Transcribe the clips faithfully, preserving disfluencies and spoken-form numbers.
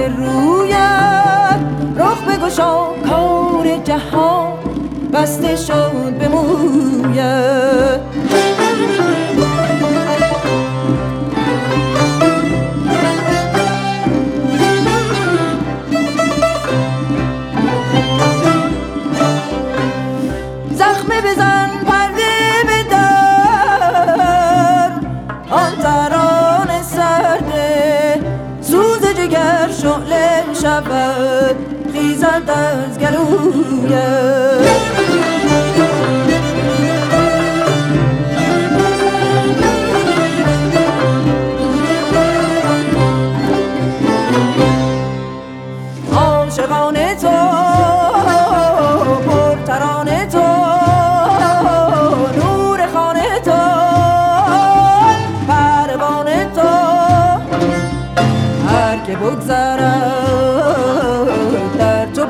رویت رخ بگشا کار جهان بسته شد به مویت. زخمه بزن پرده به در آن ترانه سرده سوز جگر شعله شود خیزد از گلویت. عاشقان تو پرترانه تو نور خانه تو پروانه تو هر که بگذرد در تو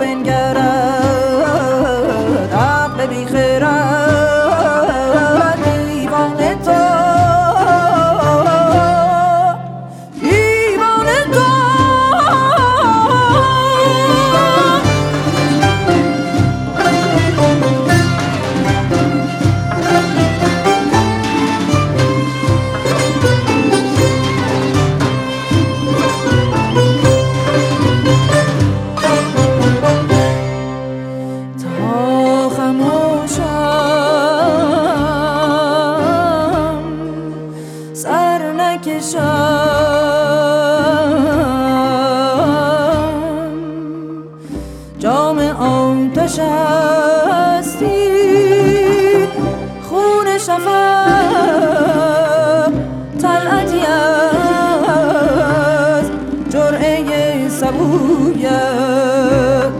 بنگرد عقل بی خرد دیوانه تو دیوانه تو. سر نکشم جام آتش هستی خون شفق طلعتی از جرعه سبویت.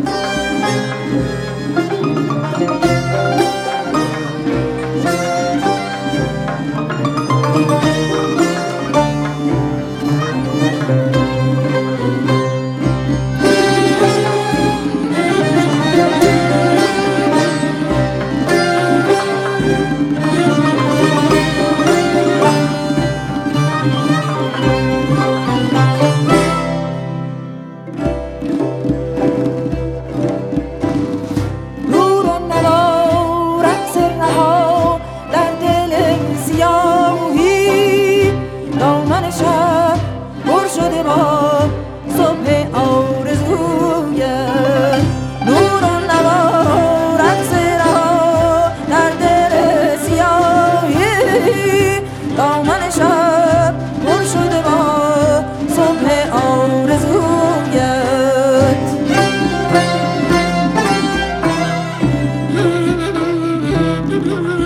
صبح آرزویت نور و نوا رقص رها در دل سیاهی دامن شب پر شده با صبح آرزویت.